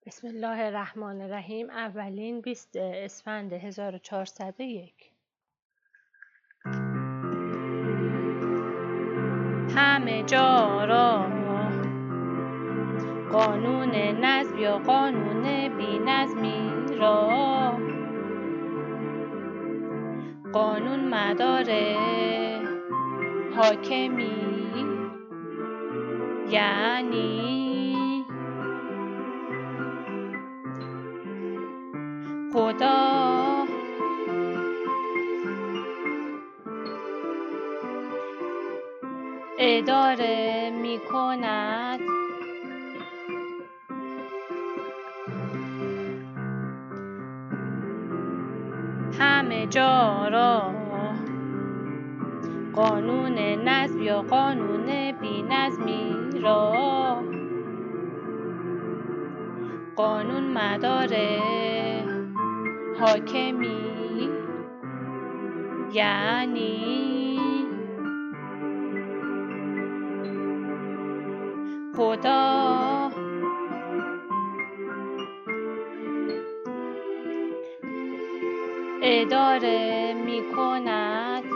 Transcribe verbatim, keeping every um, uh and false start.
بسم الله الرحمن الرحیم. اولین بیست اسفند هزار و چهارصد و یک. همه جا را قانون نظم یا قانون بی نظمی را قانون مدار حاکمی، یعنی خدا اداره می کند همه جا را قانون نظم یا قانون بی نظمی را قانون مدار حاکمی، یعنی خدا اداره می کند